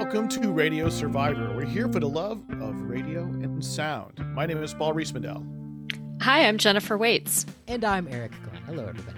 Welcome to Radio Survivor. We're here for the love of radio and sound. My name is Paul Riesmandel. Hi, I'm Jennifer Waits. And I'm Eric Glenn. Hello, everybody.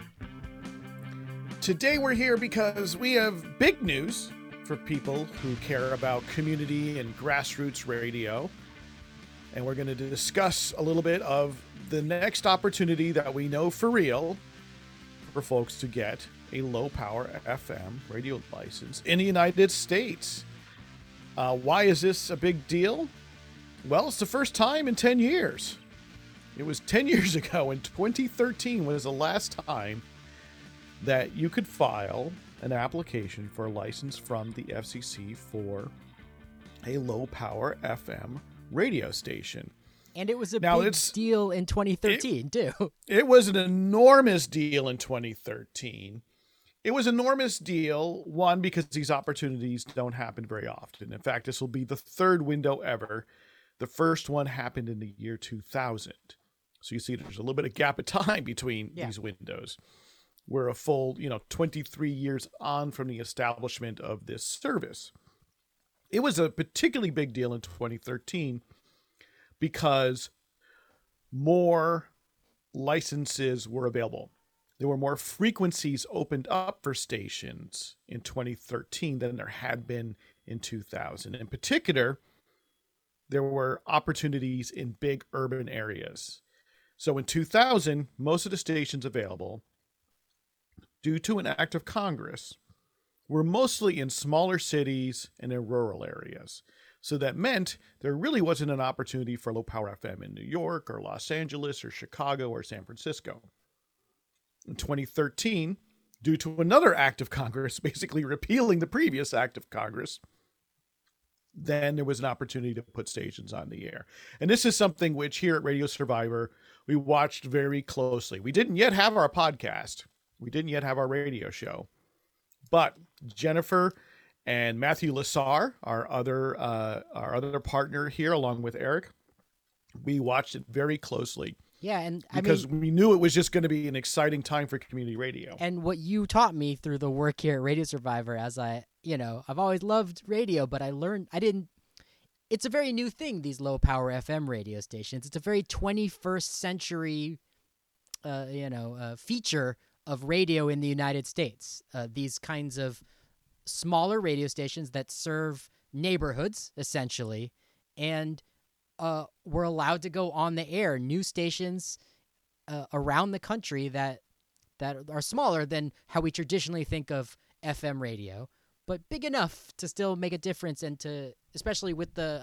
Today we're here because we have big news for people who care about community and grassroots radio. And we're going to discuss a little bit of the next opportunity that we know for real for folks to get a low-power FM radio license in the United States. Why is this a big deal? Well, it's the first time in 10 years. It was 10 years ago, in 2013 was the last time that you could file an application for a license from the FCC for a low-power FM radio station. And it was a big deal in 2013, too. It was an enormous deal in 2013. It was an enormous deal, one, because these opportunities don't happen very often. In fact, this will be the third window ever. The first one happened in the year 2000. So you see there's a little bit of gap of time between these windows. We're a full, 23 years on from the establishment of this service. It was a particularly big deal in 2013 because more licenses were available. There were more frequencies opened up for stations in 2013 than there had been in 2000. In particular, there were opportunities in big urban areas. So in 2000, most of the stations available, due to an act of Congress, were mostly in smaller cities and in rural areas. So that meant there really wasn't an opportunity for low power FM in New York or Los Angeles or Chicago or San Francisco. In 2013, due to another act of Congress, basically repealing the previous act of Congress, then there was an opportunity to put stations on the air. And this is something which here at Radio Survivor, we watched very closely. We didn't yet have our podcast. We didn't yet have our radio show. But Jennifer and Matthew Lassar, our other partner here, along with Eric, we watched it very closely. Yeah, and because we knew it was just going to be an exciting time for community radio. And what you taught me through the work here at Radio Survivor, as I've always loved radio, but it's a very new thing, these low power FM radio stations. It's a very 21st century, feature of radio in the United States. These kinds of smaller radio stations that serve neighborhoods, essentially, and were allowed to go on the air. New stations around the country that are smaller than how we traditionally think of FM radio, but big enough to still make a difference, and to especially with the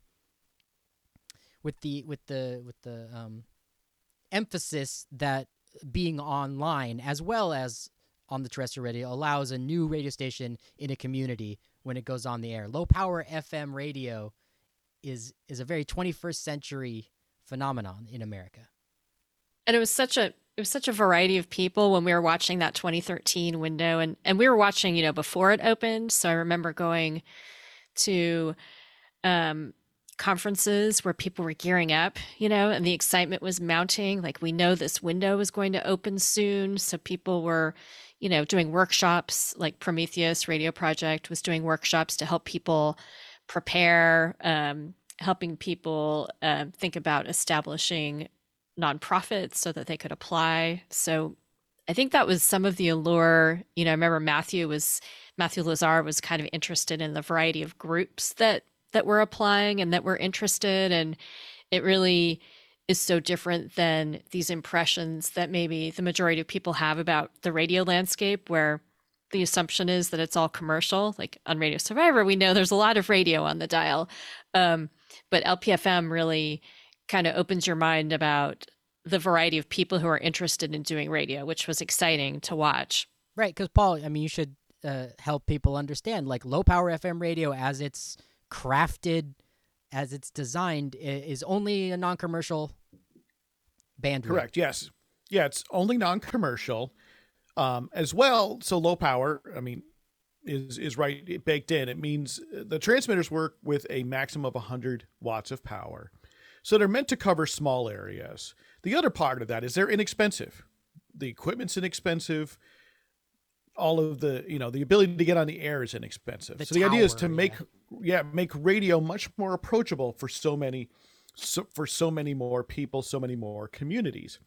emphasis that being online as well as on the terrestrial radio allows a new radio station in a community when it goes on the air. Low power FM radio is a very 21st century phenomenon in America. And it was such a variety of people when we were watching that 2013 window, and we were watching, before it opened. So I remember going to conferences where people were gearing up, and the excitement was mounting. Like, we know this window is going to open soon. So people were, doing workshops, like Prometheus Radio Project was doing workshops to help people prepare, helping people think about establishing nonprofits so that they could apply. So I think that was some of the allure. I remember Matthew Lassar was kind of interested in the variety of groups that were applying and that were interested. And it really is so different than these impressions that maybe the majority of people have about the radio landscape, where the assumption is that it's all commercial. Like on Radio Survivor, we know there's a lot of radio on the dial. But LPFM really kind of opens your mind about the variety of people who are interested in doing radio, which was exciting to watch. Right, because Paul, you should help people understand, like, low power FM radio, as it's crafted, as it's designed, is only a non-commercial bandwidth. Correct, yes. Yeah, it's only non-commercial. As well, so low power, is right baked in. It means the transmitters work with a maximum of 100 watts of power. So they're meant to cover small areas. The other part of that is they're inexpensive. The equipment's inexpensive. all of the, the ability to get on the air is inexpensive. The So the idea is tower, to make radio much more approachable for so many more people, so many more communities.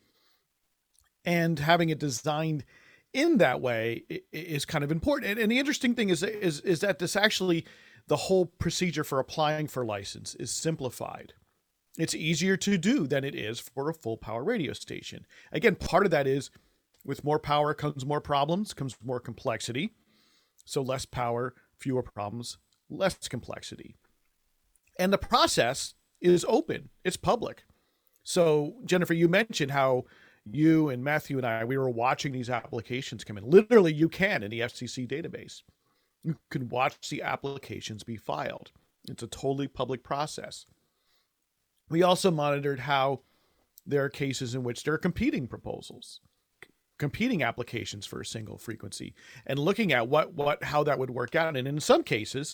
And having it designed in that way is kind of important. And the interesting thing is that this actually, the whole procedure for applying for license is simplified. It's easier to do than it is for a full power radio station. Again, part of that is with more power comes more problems, comes more complexity. So less power, fewer problems, less complexity. And the process is open. It's public. So Jennifer, you mentioned how you and Matthew and I, we were watching these applications come in. Literally, you can in the FCC database. You can watch the applications be filed. It's a totally public process. We also monitored how there are cases in which there are competing proposals, competing applications for a single frequency, and looking at how that would work out. And in some cases,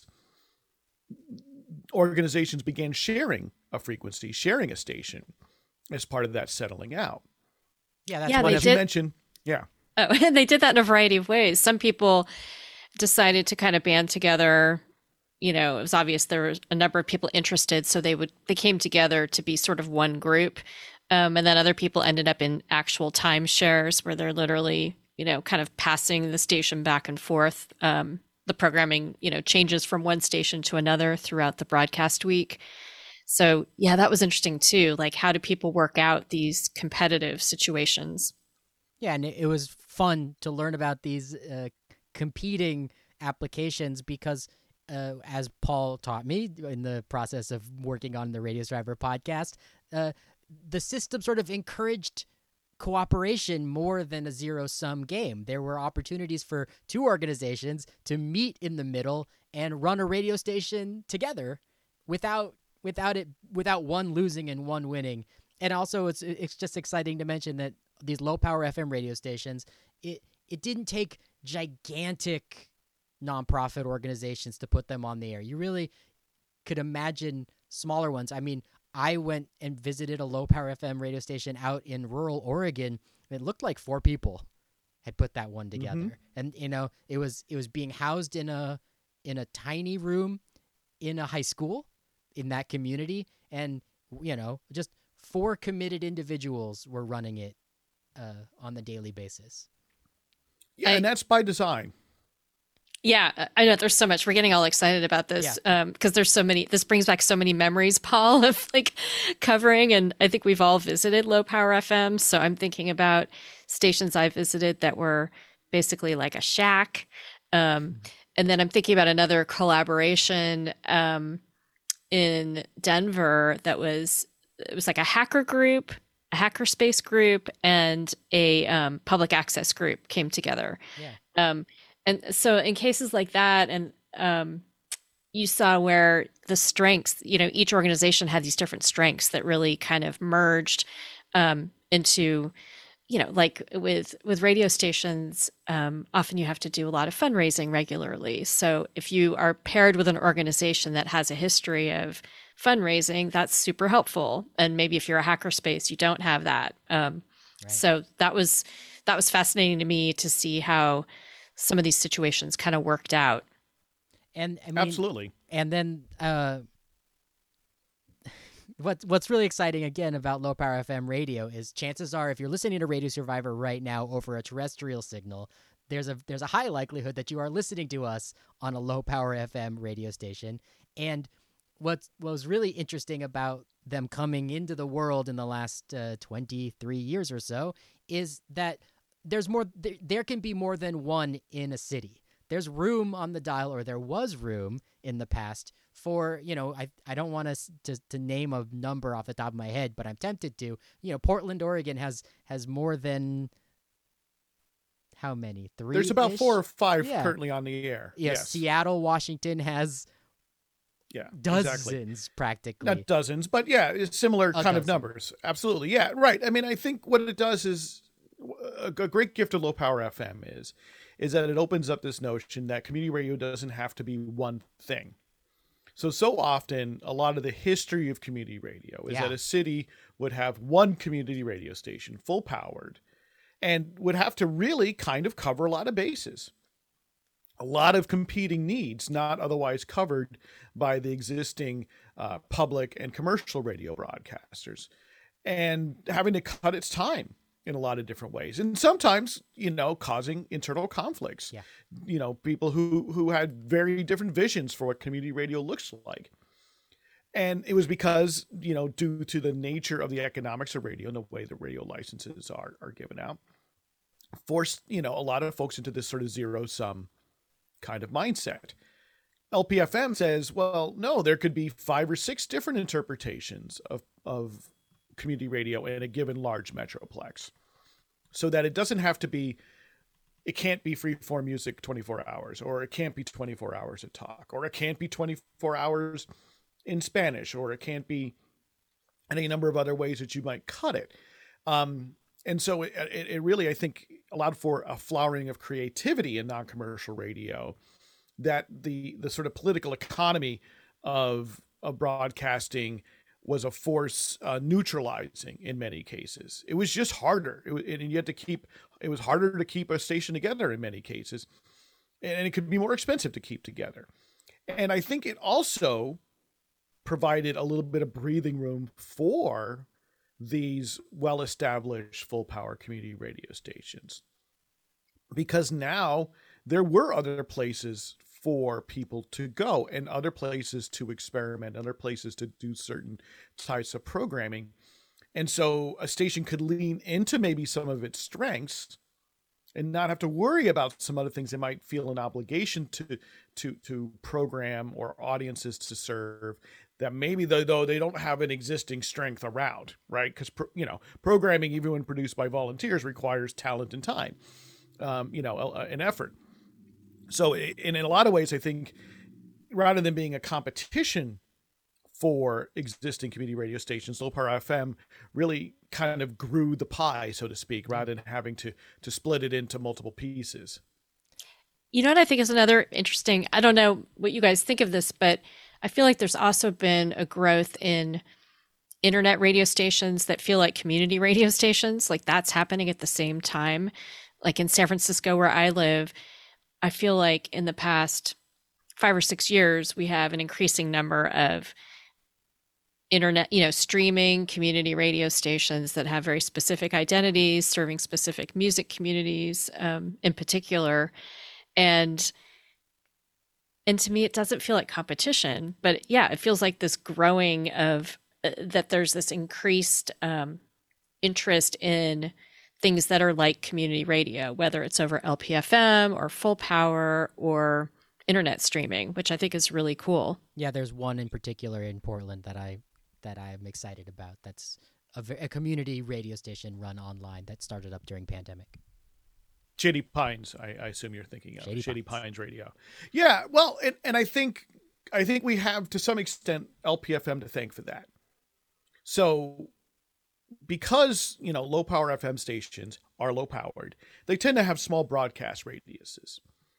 organizations began sharing a frequency, sharing a station as part of that settling out. Yeah, that's Yeah, one they of did. You mentioned, yeah. Oh, and they did that in a variety of ways. Some people decided to kind of band together. It was obvious there was a number of people interested, so they came together to be sort of one group. And then other people ended up in actual timeshares where they're literally, kind of passing the station back and forth. The programming, changes from one station to another throughout the broadcast week. So yeah, that was interesting too. Like, how do people work out these competitive situations? Yeah, and it was fun to learn about these competing applications because, as Paul taught me in the process of working on the Radius Driver podcast, the system sort of encouraged cooperation more than a zero-sum game. There were opportunities for two organizations to meet in the middle and run a radio station together without one losing and one winning. And also, it's just exciting to mention that these low-power FM radio stations, it didn't take gigantic nonprofit organizations to put them on the air. You really could imagine smaller ones. I mean, I went and visited a low-power FM radio station out in rural Oregon. It looked like 4 people had put that one together. And it was being housed in a tiny room in a high school in that community, and just 4 committed individuals were running it on the daily basis. Yeah, and that's by design. Yeah, I know there's so much. We're getting all excited about this because there's so many. This brings back so many memories, Paul, of like covering. And I think we've all visited low power FM. So I'm thinking about stations I visited that were basically like a shack. And then I'm thinking about another collaboration in Denver that was like a hacker group, a hackerspace group, and a public access group came together. Yeah. And so in cases like that, and you saw where the strengths, each organization had these different strengths that really kind of merged into, like with radio stations, often you have to do a lot of fundraising regularly. So if you are paired with an organization that has a history of fundraising, that's super helpful. And maybe if you're a hackerspace, you don't have that. Right. So that was fascinating to me to see how some of these situations kind of worked out. And I mean, absolutely. And then what's really exciting again about low power FM radio is chances are if you're listening to Radio Survivor right now over a terrestrial signal, there's a high likelihood that you are listening to us on a low power FM radio station. And what was really interesting about them coming into the world in the last 23 years or so is that there can be more than one in a city. There's room on the dial, or there was room in the past for, I don't want to name a number off the top of my head, but I'm tempted to. Portland, Oregon has more than how many? 3? There's about 4 or 5 currently on the air. Yeah, yes. Seattle, Washington has dozens practically. Not dozens, but it's similar kind of numbers. Absolutely. Yeah, right. I mean, I think what it does is a great gift of low power FM is that it opens up this notion that community radio doesn't have to be one thing. So often a lot of the history of community radio is that a city would have one community radio station full powered and would have to really kind of cover a lot of bases. a lot of competing needs not otherwise covered by the existing public and commercial radio broadcasters, and having to cut its time in a lot of different ways, and sometimes, causing internal conflicts. Yeah. People who had very different visions for what community radio looks like. And it was because, due to the nature of the economics of radio and the way the radio licenses are given out, forced, a lot of folks into this sort of zero sum kind of mindset. LPFM says, well, no, there could be 5 or 6 different interpretations of community radio in a given large metroplex, so that it doesn't have to be, it can't be freeform music 24 hours, or it can't be 24 hours of talk, or it can't be 24 hours in Spanish, or it can't be any number of other ways that you might cut it. And so it really, I think, allowed for a flowering of creativity in non-commercial radio, that the sort of political economy of broadcasting was a force neutralizing in many cases. It was just harder. It was harder to keep a station together in many cases, and it could be more expensive to keep together. And I think it also provided a little bit of breathing room for these well-established full power community radio stations, because now there were other places for people to go, and other places to experiment, other places to do certain types of programming. And so a station could lean into maybe some of its strengths and not have to worry about some other things they might feel an obligation to program or audiences to serve, that maybe though they don't have an existing strength around, right? Because programming, even when produced by volunteers, requires talent and time, an effort. So in a lot of ways, I think, rather than being a competition for existing community radio stations, Low Power FM really kind of grew the pie, so to speak, rather than having to split it into multiple pieces. You know what I think is another interesting, I don't know what you guys think of this, but I feel like there's also been a growth in internet radio stations that feel like community radio stations. Like that's happening at the same time. Like in San Francisco, where I live, I feel like in the past 5 or 6 years, we have an increasing number of internet, streaming community radio stations that have very specific identities, serving specific music communities in particular. And to me, it doesn't feel like competition, but yeah, it feels like this growing of that there's this increased interest in things that are like community radio, whether it's over LPFM or full power or internet streaming, which I think is really cool. Yeah, there's one in particular in Portland that I'm excited about. That's a community radio station run online that started up during pandemic. Shady Pines, I assume you're thinking of. Shady Pines Radio. Yeah, well, and I think we have, to some extent, LPFM to thank for that. So because, low power FM stations are low powered, they tend to have small broadcast radiuses.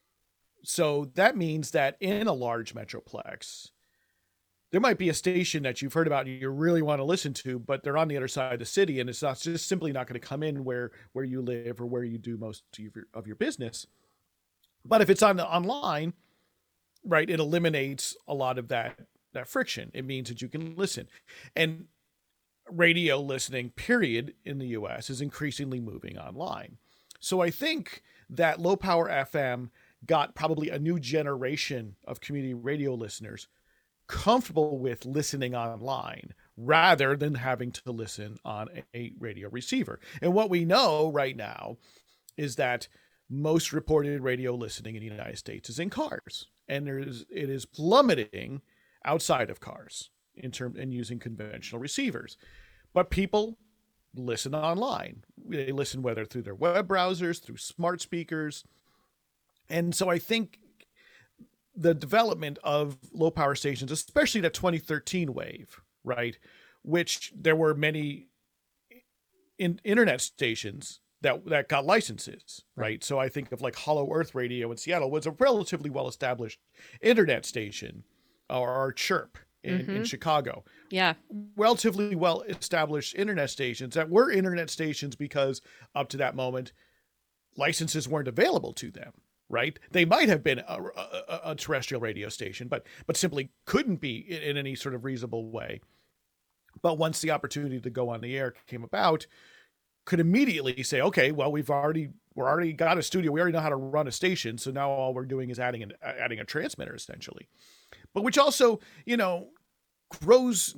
So that means that in a large metroplex, there might be a station that you've heard about and you really want to listen to, but they're on the other side of the city, and it's not just simply not going to come in where you live or where you do most of your business. But if it's online, right, it eliminates a lot of that friction. It means that you can listen. And radio listening, period, in the US is increasingly moving online. So I think that low power FM got probably a new generation of community radio listeners comfortable with listening online rather than having to listen on a radio receiver. And what we know right now is that most reported radio listening in the United States is in cars, and it is plummeting outside of cars in using conventional receivers. But people listen online. They listen whether through their web browsers, through smart speakers. And so I think the development of low power stations, especially the 2013 wave, right, which there were many internet stations that got licenses, right? So I think of like Hollow Earth Radio in Seattle was a relatively well-established internet station, or Chirp in Chicago. Yeah. Relatively well-established internet stations that were internet stations because up to that moment, licenses weren't available to them. right? They might have been a terrestrial radio station, but simply couldn't be in any sort of reasonable way. But once the opportunity to go on the air came about, could immediately say, okay, well, we're already got a studio. We already know how to run a station. So now all we're doing is adding a transmitter, essentially. But which also, grows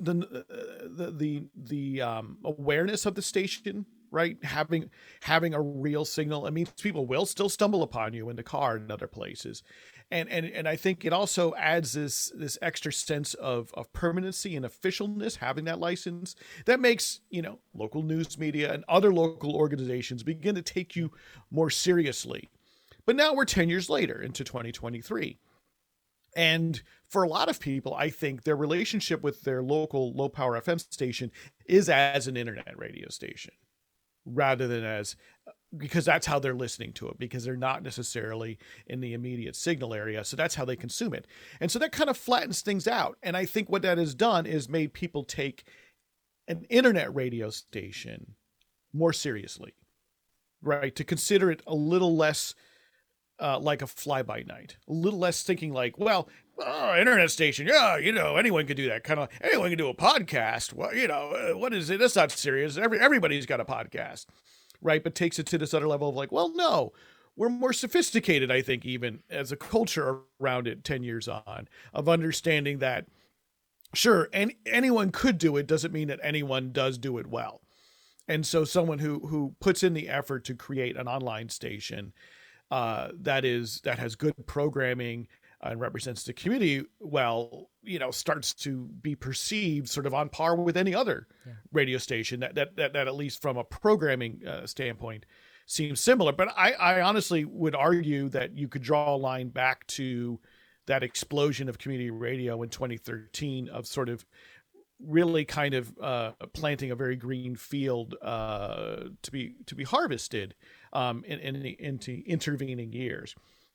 the awareness of the station, right? Having a real signal. It means people will still stumble upon you in the car and other places. And I think it also adds this extra sense of permanency and officialness, having that license that makes, local news media and other local organizations begin to take you more seriously. But now we're 10 years later into 2023. And for a lot of people, I think their relationship with their local low power FM station is as an internet radio station rather than because that's how they're listening to it, because they're not necessarily in the immediate signal area. So that's how they consume it. And so that kind of flattens things out. And I think what that has done is made people take an internet radio station more seriously, right? To consider it a little less like a fly-by-night, a little less thinking like, well, internet station, yeah, anyone can do that. Kind of anyone can do a podcast. Well, what is it? That's not serious. Everybody's got a podcast, right? But takes it to this other level of like, well, no, we're more sophisticated, I think, even as a culture around it 10 years on, of understanding that, sure, anyone could do it doesn't mean that anyone does do it well. And so someone who puts in the effort to create an online station that has good programming and represents the community well, starts to be perceived sort of on par with any other radio station that at least from a programming standpoint seems similar. But I honestly would argue that you could draw a line back to that explosion of community radio in 2013 of sort of really kind of planting a very green field to be harvested into intervening years.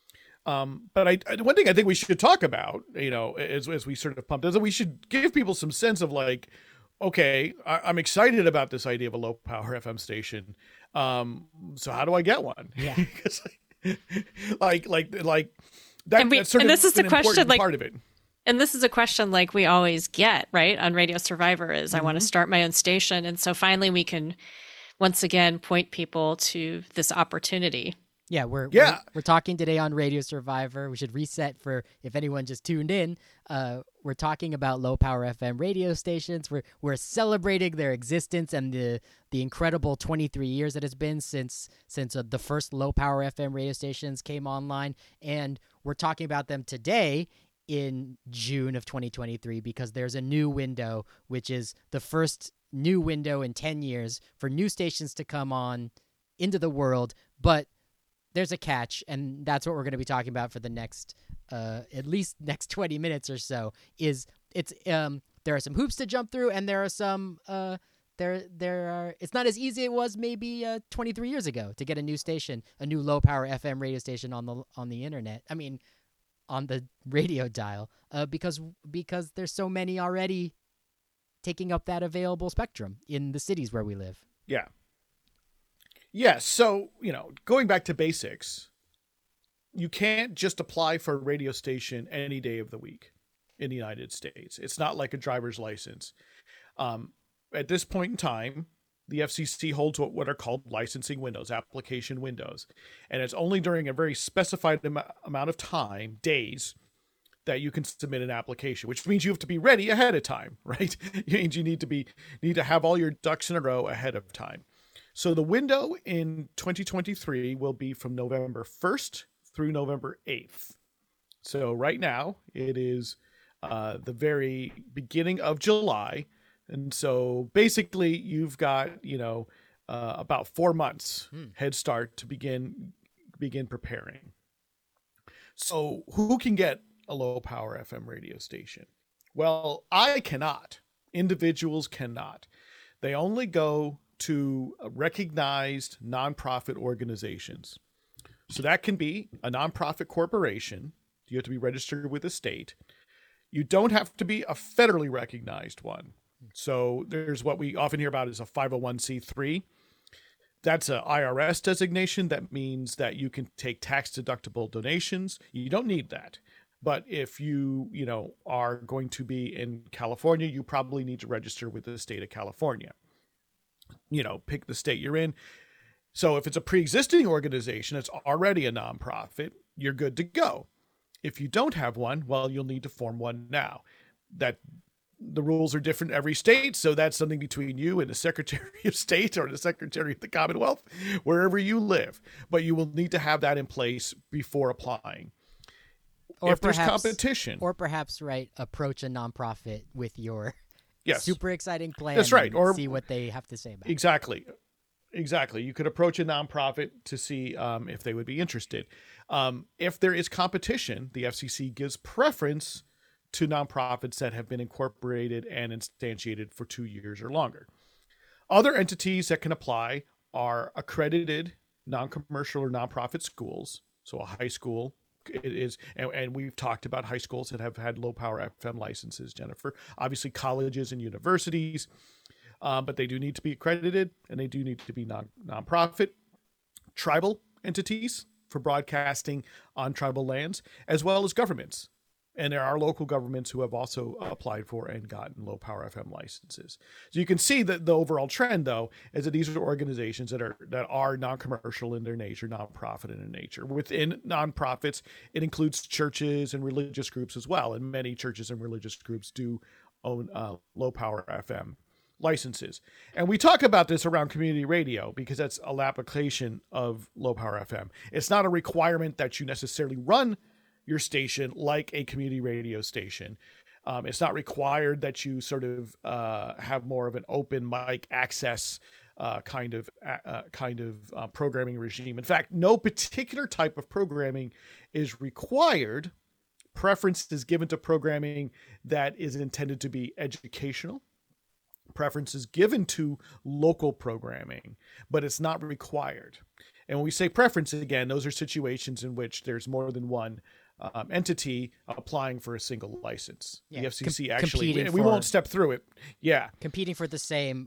But one thing I think we should talk about, as we sort of pumped, is that we should give people some sense of like, okay, I'm excited about this idea of a low power FM station. So how do I get one? Yeah. Because like that. That's sort and of this is an the question, important like, part of it. and this is a question like we always get, right? On Radio Survivor is I want to start my own station. And so finally we can once again point people to this opportunity. Yeah, we're talking today on Radio Survivor. We should reset for if anyone just tuned in. We're talking about low power FM radio stations. We're celebrating their existence and the incredible 23 years that it's been since the first low power FM radio stations came online, and we're talking about them today in June of 2023 because there's a new window, which is the first new window in 10 years for new stations to come on into the world, but there's a catch, and that's what we're going to be talking about for the next, at least next 20 minutes or so. There are some hoops to jump through, and there are some it's not as easy as it was maybe 23 years ago to get a new station, a new low power FM radio station on the internet. I mean, on the radio dial, because there's so many already taking up that available spectrum in the cities where we live. Yeah. Yes. So, going back to basics, you can't just apply for a radio station any day of the week in the United States. It's not like a driver's license. At this point in time, the FCC holds what are called licensing windows, application windows. And it's only during a very specified amount of time, days, that you can submit an application, which means you have to be ready ahead of time, right? It means you need to have all your ducks in a row ahead of time. So the window in 2023 will be from November 1st through November 8th. So right now it is the very beginning of July. And so basically you've got, about 4 months head start to begin preparing. So who can get a low power FM radio station? Well, I cannot. Individuals cannot. They only go to recognized nonprofit organizations. So that can be a nonprofit corporation. You have to be registered with the state. You don't have to be a federally recognized one. So there's what we often hear about as a 501c3. That's a IRS designation. That means that you can take tax deductible donations. You don't need that. But if you are going to be in California, you probably need to register with the state of California. Pick the state you're in. So if it's a pre-existing organization, it's already a nonprofit, you're good to go. If you don't have one, well, you'll need to form one now. That the rules are different every state, so that's something between you and the Secretary of State or the Secretary of the Commonwealth, wherever you live. But you will need to have that in place before applying. Or if perhaps, there's competition. Or perhaps, approach a nonprofit with your yes. super exciting plan. That's right. Or see what they have to say about it. Exactly. You could approach a nonprofit to see if they would be interested. If there is competition, the FCC gives preference to nonprofits that have been incorporated and instantiated for 2 years or longer. Other entities that can apply are accredited non-commercial or nonprofit schools. So a high school is, and we've talked about high schools that have had low power FM licenses, Jennifer. Obviously colleges and universities. But they do need to be accredited, and they do need to be nonprofit. Tribal entities for broadcasting on tribal lands, as well as governments. And there are local governments who have also applied for and gotten low power FM licenses. So you can see that the overall trend, though, is that these are organizations that are non-commercial in their nature, nonprofit in their nature. Within nonprofits, it includes churches and religious groups as well. And many churches and religious groups do own low power FM licenses. And we talk about this around community radio because that's an application of low power FM. It's not a requirement that you necessarily run your station like a community radio station. It's not required that you sort of have more of an open mic access kind of programming regime. In fact, no particular type of programming is required. Preference is given to programming that is intended to be educational. Preference is given to local programming, but it's not required. And when we say preference, again, those are situations in which there's more than one entity applying for a single license. Yeah. The FCC actually, we won't step through it. Yeah. Competing for the same,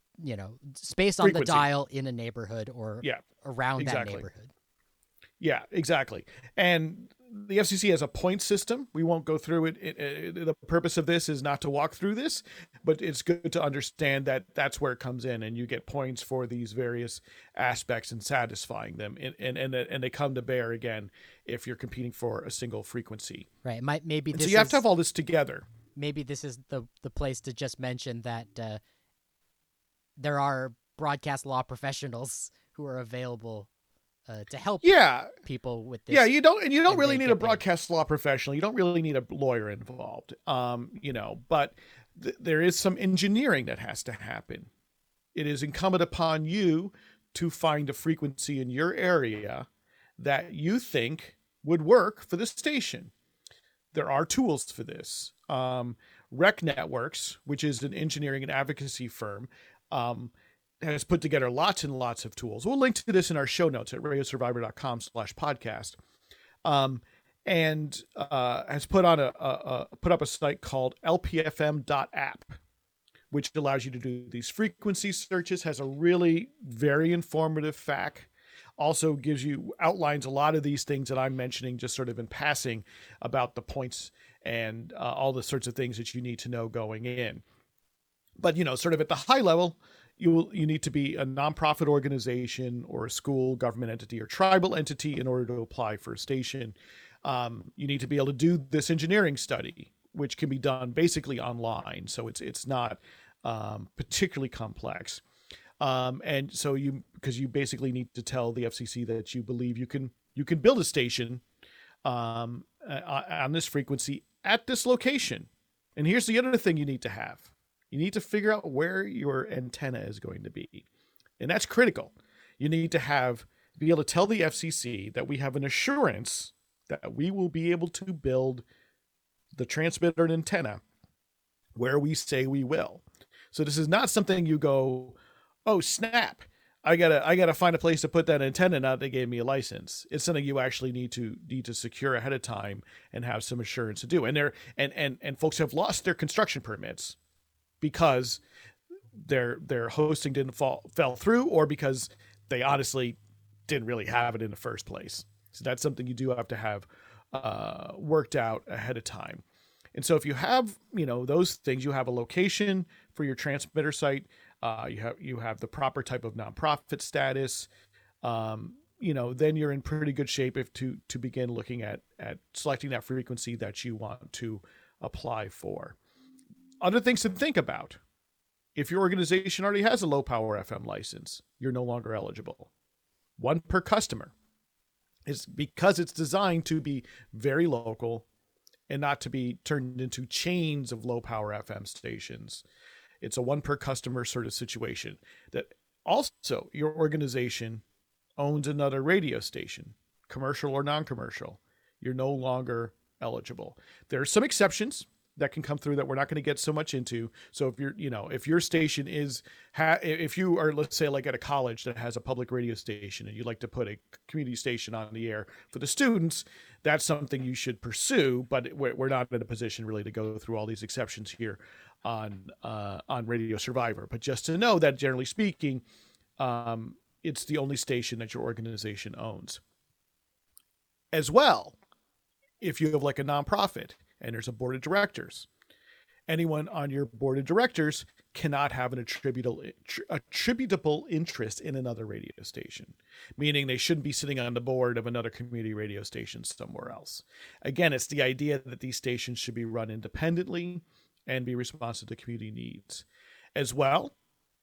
space on the dial in a neighborhood or around that neighborhood. Yeah, exactly. And the FCC has a point system. We won't go through it. The purpose of this is not to walk through this, but it's good to understand that that's where it comes in, and you get points for these various aspects and satisfying them, and they come to bear again if you're competing for a single frequency. Right. Maybe this so you have to have all this together. Maybe this is the place to just mention that there are broadcast law professionals who are available to help people with this. Yeah, you don't really need a broadcast law professional. You don't really need a lawyer involved. But there is some engineering that has to happen. It is incumbent upon you to find a frequency in your area that you think would work for the station. There are tools for this. Rec Networks, which is an engineering and advocacy firm, has put together lots and lots of tools. We'll link to this in our show notes at radiosurvivor.com/podcast. And has put up a site called lpfm.app, which allows you to do these frequency searches, has a really very informative FAQ. Also outlines a lot of these things that I'm mentioning just sort of in passing about the points and all the sorts of things that you need to know going in. But, sort of at the high level, you need to be a nonprofit organization or a school, government entity, or tribal entity in order to apply for a station. You need to be able to do this engineering study, which can be done basically online. So it's not particularly complex. And so because you basically need to tell the FCC that you believe you can build a station on this frequency at this location. And here's the other thing you need to have. You need to figure out where your antenna is going to be. And that's critical. You need to be able to tell the FCC that we have an assurance that we will be able to build the transmitter and antenna where we say we will. So this is not something you go, oh, snap, I gotta find a place to put that antenna now they gave me a license. It's something you actually need to secure ahead of time and have some assurance to do. And folks have lost their construction permits because their hosting fell through, or because they honestly didn't really have it in the first place. So that's something you do have to have worked out ahead of time. And so if you have, those things, you have a location for your transmitter site, you have the proper type of nonprofit status, then you're in pretty good shape to begin looking at selecting that frequency that you want to apply for. Other things to think about. If your organization already has a low power FM license, you're no longer eligible. One per customer. Is because it's designed to be very local and not to be turned into chains of low power FM stations. It's a one per customer sort of situation. That also your organization owns another radio station, commercial or non-commercial. You're no longer eligible. There are some exceptions that can come through that we're not going to get so much into. So if your station is, if you are, let's say, like at a college that has a public radio station and you'd like to put a community station on the air for the students, that's something you should pursue. But we're not in a position really to go through all these exceptions here on Radio Survivor. But just to know that, generally speaking, it's the only station that your organization owns. As well, if you have like a nonprofit and there's a board of directors, anyone on your board of directors cannot have an attributable interest in another radio station, meaning they shouldn't be sitting on the board of another community radio station somewhere else. Again, it's the idea that these stations should be run independently and be responsive to community needs. As well,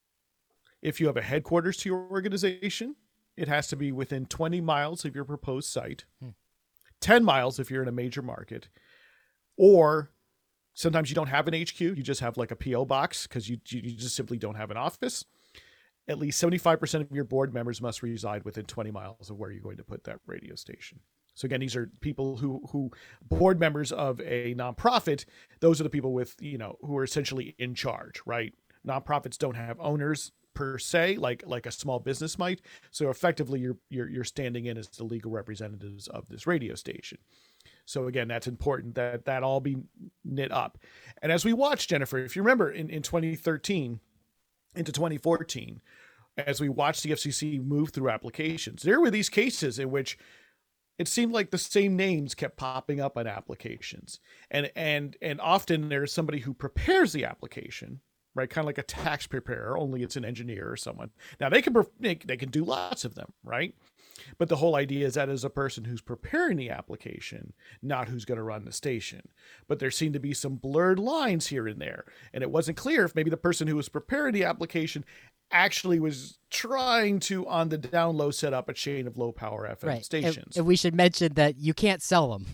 if you have a headquarters to your organization, it has to be within 20 miles of your proposed site, 10 miles if you're in a major market, or sometimes you don't have an HQ, you just have like a PO box because you just simply don't have an office. At least 75% of your board members must reside within 20 miles of where you're going to put that radio station. So again, these are people who board members of a nonprofit. Those are the people with, who are essentially in charge, right? Nonprofits don't have owners per se, like a small business might. So effectively, you're standing in as the legal representatives of this radio station. So again, that's important that all be knit up. And as we watched, Jennifer, if you remember in 2013 into 2014, as we watched the FCC move through applications, there were these cases in which it seemed like the same names kept popping up on applications. And often there's somebody who prepares the application, right? Kind of like a tax preparer, only it's an engineer or someone. Now they can do lots of them, right? But the whole idea is that as a person who's preparing the application, not who's going to run the station. But there seemed to be some blurred lines here and there. And it wasn't clear if maybe the person who was preparing the application actually was trying to, on the down low, set up a chain of low power FM stations. And we should mention that you can't sell them.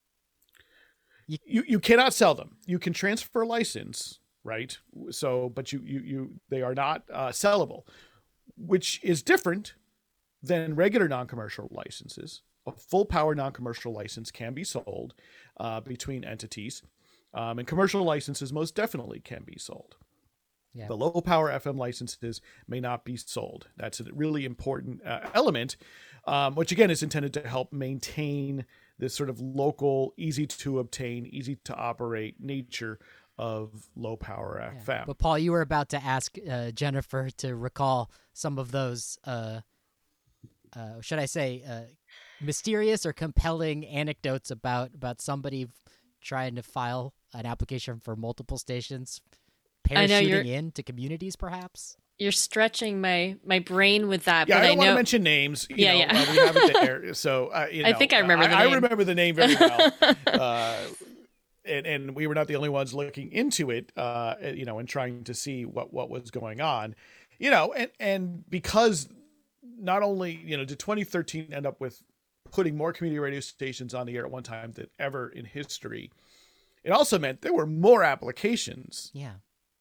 You cannot sell them. You can transfer a license, right? So, but they are not sellable, which is different than regular non-commercial licenses. A full power non-commercial license can be sold between entities, and commercial licenses most definitely can be sold. Yeah. The low power FM licenses may not be sold. That's a really important element, which again is intended to help maintain this sort of local, easy to obtain, easy to operate nature of low power FM. But Paul, you were about to ask Jennifer to recall some of those should I say, mysterious or compelling anecdotes about somebody trying to file an application for multiple stations, parachuting into communities, perhaps? You're stretching my brain with that. Yeah, but I don't want to mention names. We have it there. So, I think I remember the name. I remember the name very well. And we were not the only ones looking into it, and trying to see what was going on, and because not only, did 2013 end up with putting more community radio stations on the air at one time than ever in history, it also meant there were more applications. Yeah.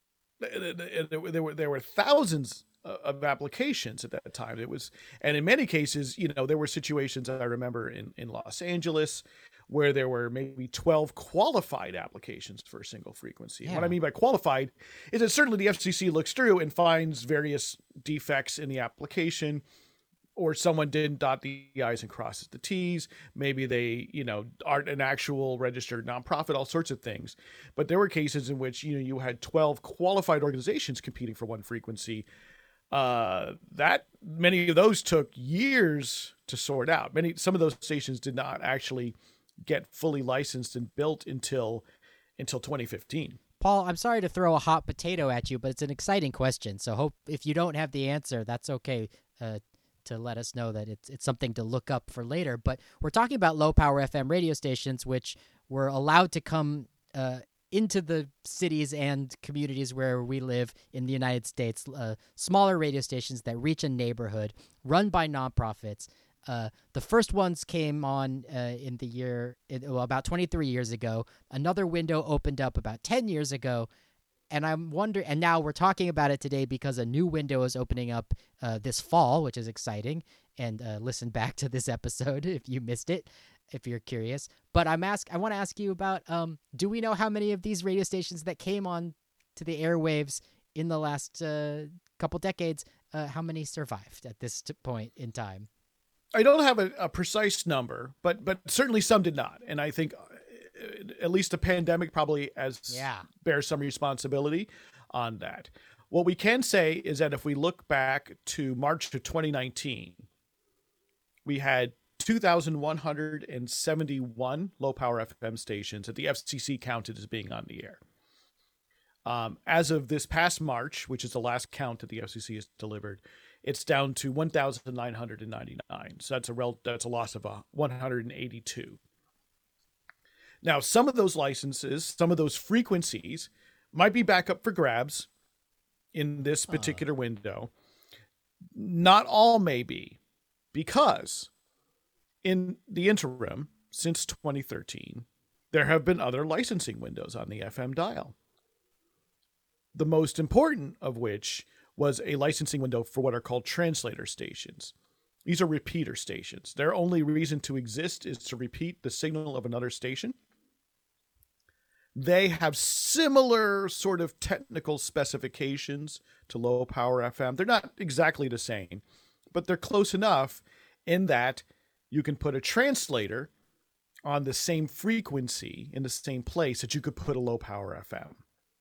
There were thousands of applications at that time. And in many cases, there were situations I remember in Los Angeles where there were maybe 12 qualified applications for a single frequency. Yeah. What I mean by qualified is that certainly the FCC looks through and finds various defects in the application, or someone didn't dot the I's and crosses the T's. Maybe they, aren't an actual registered nonprofit, all sorts of things. But there were cases in which, you had 12 qualified organizations competing for one frequency. That many of those took years to sort out. Some of those stations did not actually get fully licensed and built until 2015. Paul, I'm sorry to throw a hot potato at you, but it's an exciting question. So hope if you don't have the answer, that's okay. To let us know that it's something to look up for later. But we're talking about low power FM radio stations, which were allowed to come into the cities and communities where we live in the United States, smaller radio stations that reach a neighborhood, run by nonprofits. The first ones came on in the year, about 23 years ago. Another window opened up about 10 years ago. And I'm wondering, and now we're talking about it today because a new window is opening up this fall, which is exciting. And listen back to this episode if you missed it, if you're curious. But I want to ask you about, do we know how many of these radio stations that came on to the airwaves in the last couple decades, how many survived at this point in time? I don't have a precise number, but certainly some did not. And I think at least the pandemic probably bears some responsibility on that. What we can say is that if we look back to March of 2019, we had 2,171 low power FM stations that the FCC counted as being on the air. As of this past March, which is the last count that the FCC has delivered, it's down to 1,999. So that's a loss of 182. Now, some of those licenses, some of those frequencies might be back up for grabs in this particular window. Not all may be, because in the interim, since 2013, there have been other licensing windows on the FM dial. The most important of which was a licensing window for what are called translator stations. These are repeater stations. Their only reason to exist is to repeat the signal of another station. They have similar sort of technical specifications to low power FM. They're not exactly the same, but they're close enough in that you can put a translator on the same frequency in the same place that you could put a low power FM.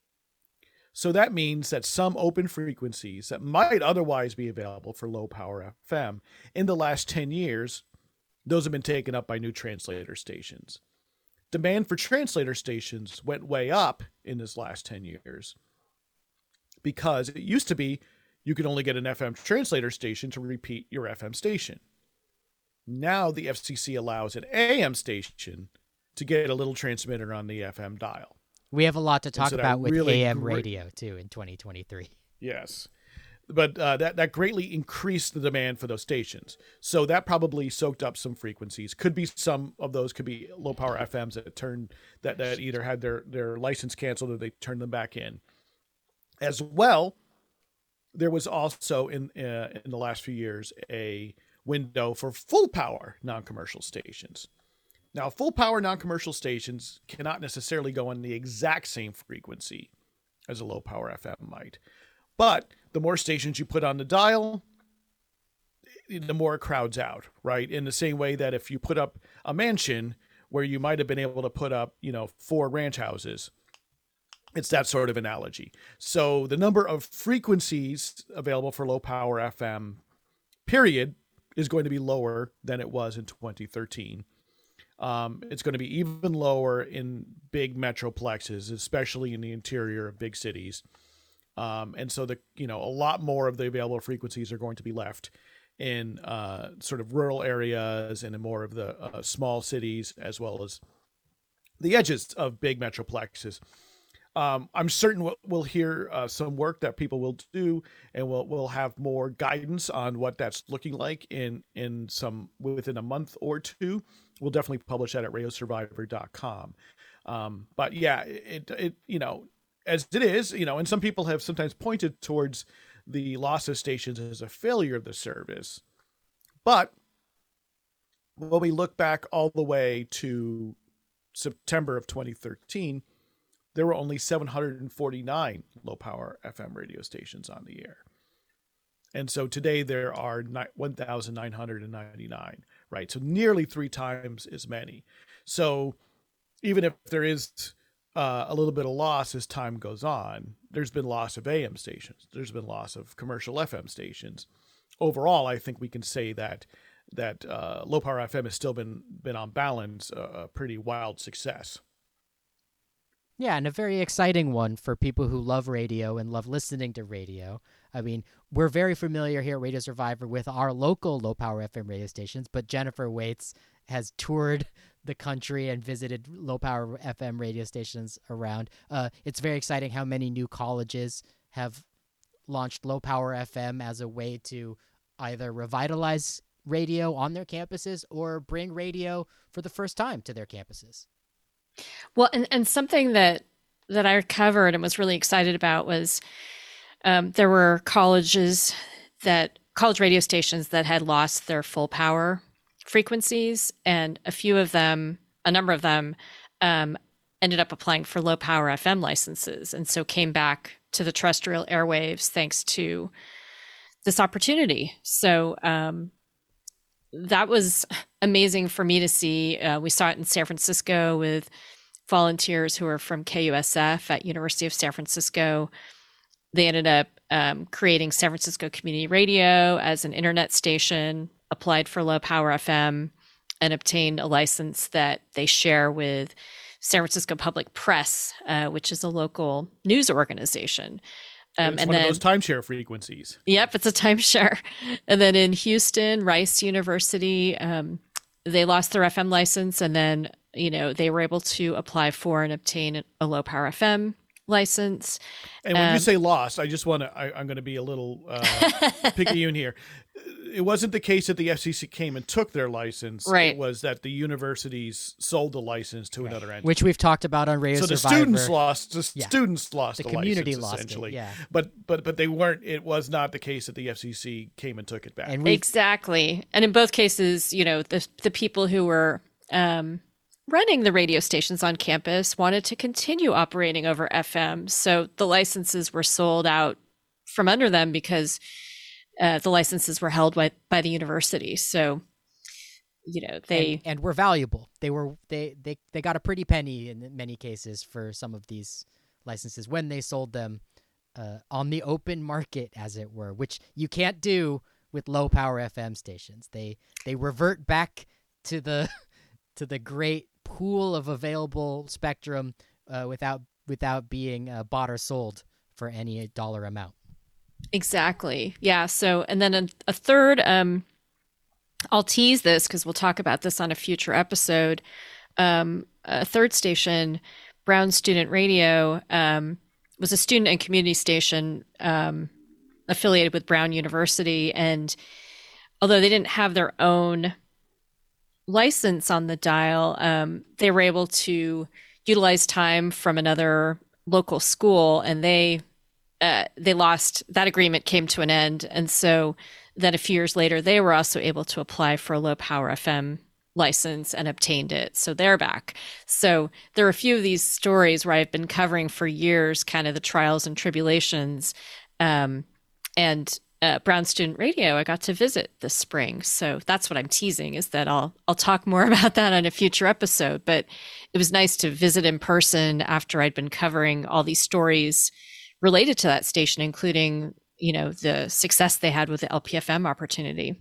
So that means that some open frequencies that might otherwise be available for low power FM in the last 10 years, those have been taken up by new translator stations. Demand for translator stations went way up in this last 10 years because it used to be you could only get an FM translator station to repeat your FM station. Now the FCC allows an AM station to get a little transmitter on the FM dial. We have a lot to talk about with really AM radio, too, in 2023. Yes. But that greatly increased the demand for those stations. So that probably soaked up some frequencies. Could be some of those could be low power FMs that either had their license canceled or they turned them back in. As well, there was also in the last few years a window for full power non-commercial stations. Now, full power non-commercial stations cannot necessarily go on the exact same frequency as a low power FM might. But the more stations you put on the dial, the more it crowds out, right? In the same way that if you put up a mansion where you might have been able to put up, 4 ranch houses, it's that sort of analogy. So the number of frequencies available for low power FM, period, is going to be lower than it was in 2013. It's going to be even lower in big metroplexes, especially in the interior of big cities. And so a lot more of the available frequencies are going to be left in sort of rural areas and in more of the small cities, as well as the edges of big metroplexes. I'm certain we'll hear some work that people will do, and we'll have more guidance on what that's looking like within a month or two. We'll definitely publish that at radiosurvivor.com. But yeah, it as it is, and some people have sometimes pointed towards the loss of stations as a failure of the service. But when we look back all the way to September of 2013, there were only 749 low power FM radio stations on the air. And so today there are 1,999, right? So nearly 3 times as many. So even if there is a little bit of loss as time goes on. There's been loss of AM stations. There's been loss of commercial FM stations. Overall, I think we can say that low power FM has still been on balance a pretty wild success. Yeah, and a very exciting one for people who love radio and love listening to radio. I mean, we're very familiar here at Radio Survivor with our local low power FM radio stations, but Jennifer Waits has toured the country and visited low power FM radio stations around. It's very exciting how many new colleges have launched low power FM as a way to either revitalize radio on their campuses or bring radio for the first time to their campuses. Well, and something that I covered and was really excited about was there were college radio stations that had lost their full power frequencies, and a number of them ended up applying for low power FM licenses, and so came back to the terrestrial airwaves thanks to this opportunity. So that was amazing for me to see. We saw it in San Francisco with volunteers who are from KUSF at University of San Francisco. They ended up creating San Francisco Community Radio as an internet station, applied for low power FM, and obtained a license that they share with San Francisco Public Press, which is a local news organization. It's one of those timeshare frequencies. Yep, it's a timeshare. And then in Houston, Rice University, they lost their FM license, and then they were able to apply for and obtain a low power FM license. And when you say lost, I just want to, I'm going to be a little picayune here. It wasn't the case that the FCC came and took their license. Right. It was that the universities sold the license to another entity. Which we've talked about on Radio Survivor. So the students lost the community license, lost essentially. it, yeah. But they weren't, it was not the case that the FCC came and took it back. Exactly. And in both cases, the people who were running the radio stations on campus wanted to continue operating over FM. So the licenses were sold out from under them because the licenses were held by the university. So, they and were valuable. They got a pretty penny in many cases for some of these licenses when they sold them on the open market, as it were, which you can't do with low power FM stations. They revert back to the great pool of available spectrum without being bought or sold for any dollar amount. Exactly. Yeah. So, and then a third, I'll tease this because we'll talk about this on a future episode. A third station, Brown Student Radio, was a student and community station affiliated with Brown University. And although they didn't have their own license on the dial, they were able to utilize time from another local school, and they lost that agreement, came to an end. And so then a few years later, they were also able to apply for a low power FM license and obtained it. So they're back. So there are a few of these stories where I've been covering for years, kind of the trials and tribulations. And Brown Student Radio, I got to visit this spring. So that's what I'm teasing, is that I'll talk more about that on a future episode. But it was nice to visit in person after I'd been covering all these stories related to that station, including, the success they had with the LPFM opportunity.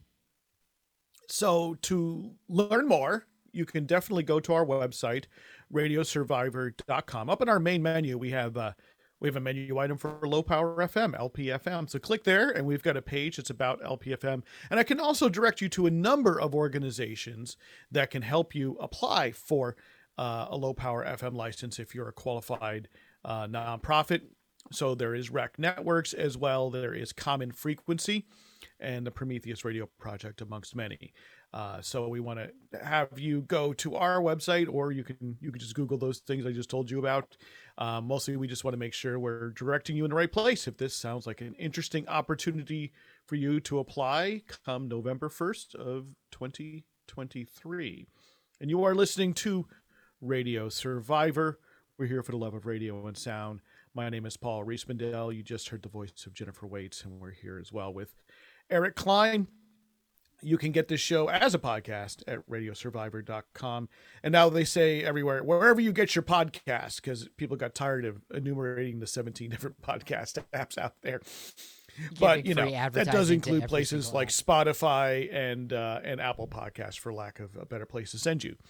So to learn more, you can definitely go to our website, radiosurvivor.com. Up in our main menu, we have a menu item for low power FM, LPFM. So click there, and we've got a page that's about LPFM. And I can also direct you to a number of organizations that can help you apply for a low power FM license if you're a qualified nonprofit. So there is REC Networks as well. There is Common Frequency and the Prometheus Radio Project, amongst many. So we want to have you go to our website, or you can just Google those things I just told you about. Mostly we just want to make sure we're directing you in the right place. If this sounds like an interesting opportunity for you to apply come November 1st of 2023. And you are listening to Radio Survivor. We're here for the love of radio and sound. My name is Paul Riesmandel. You just heard the voice of Jennifer Waits, and we're here as well with Eric Klein. You can get this show as a podcast at radiosurvivor.com. And now they say everywhere, wherever you get your podcast, because people got tired of enumerating the 17 different podcast apps out there. But, Giving free that does advertising to include every places single like app. Spotify and Apple Podcasts, for lack of a better place to send you.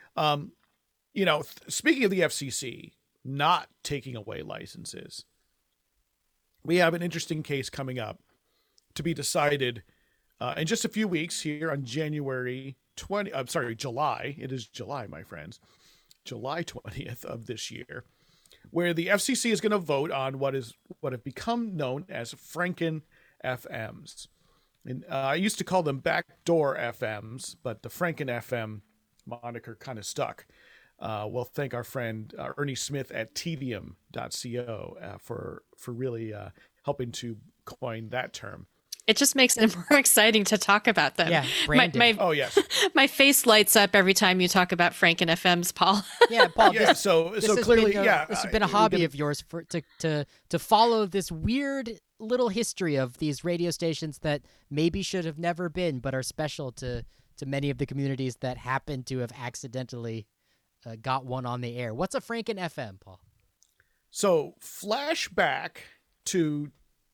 Speaking of the FCC not taking away licenses, we have an interesting case coming up to be decided in just a few weeks here on July. It is July, my friends. July 20th of this year, where the FCC is going to vote on what have become known as Franken FMs. And I used to call them backdoor FMs, but the Franken FM moniker kind of stuck. We'll thank our friend Ernie Smith at tedium.co for really helping to coin that term. It just makes it more exciting to talk about them. Yeah, branding. Oh, yes. My face lights up every time you talk about Franken FMs, Paul. Yeah, Paul. Yeah, so clearly, this has been a hobby of yours to follow this weird little history of these radio stations that maybe should have never been, but are special to many of the communities that happen to have accidentally got one on the air. What's a Franken FM, Paul? So flashback to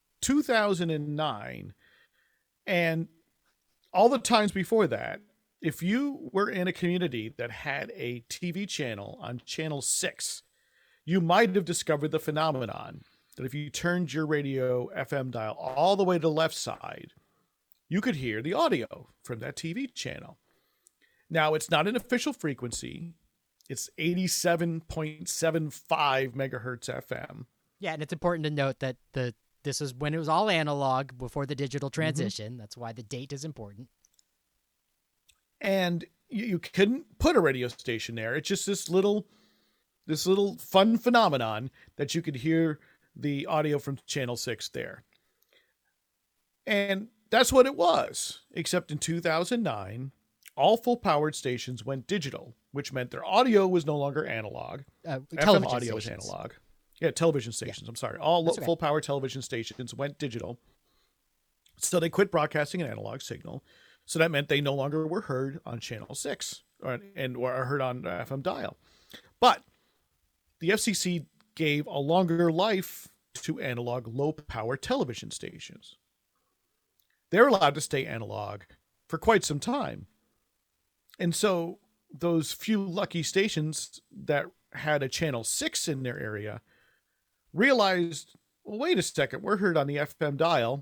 2009 and all the times before that. If you were in a community that had a TV channel on channel 6, you might have discovered the phenomenon that if you turned your radio FM dial all the way to the left side, you could hear the audio from that TV channel. Now, it's not an official frequency. It's 87.75 megahertz FM. Yeah, and it's important to note that this is when it was all analog before the digital transition. Mm-hmm. That's why the date is important. And you couldn't put a radio station there. It's just this little fun phenomenon that you could hear the audio from channel 6 there. And that's what it was, except in 2009, all full-powered stations went digital, which meant their audio was no longer analog. FM audio is analog. Yeah, television stations. Yeah. I'm sorry. All full-power television stations went digital. So they quit broadcasting an analog signal. So that meant they no longer were heard on channel 6 or heard on FM dial. But the FCC gave a longer life to analog low-power television stations. They're allowed to stay analog for quite some time. And so those few lucky stations that had a channel 6 in their area realized, well, wait a second, we're heard on the FM dial.